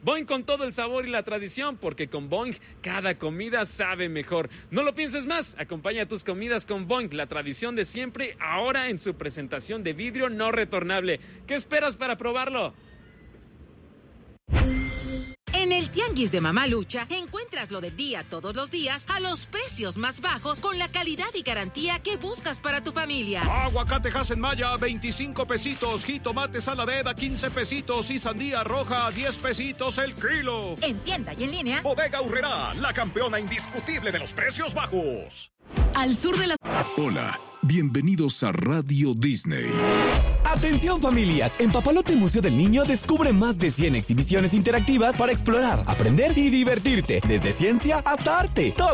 Boing con todo el sabor y la tradición, porque con Boing cada comida sabe mejor. No lo pienses más, acompaña tus comidas con Boing, la tradición de siempre, ahora en su presentación de vidrio no retornable. ¿Qué esperas para probarlo? En el Tianguis de Mamalucha encuentras lo del día todos los días a los precios más bajos con la calidad y garantía que buscas para tu familia. Aguacate Hass Maya, 25 pesitos. Jitomate Saladera, 15 pesitos. Y sandía roja, 10 pesitos el kilo. En tienda y en línea. Bodega Aurrerá, la campeona indiscutible de los precios bajos. Al sur de la... Hola, bienvenidos a Radio Disney. Atención familias, en Papalote Museo del Niño descubre más de 100 exhibiciones interactivas para explorar, aprender y divertirte, desde ciencia hasta arte. Todo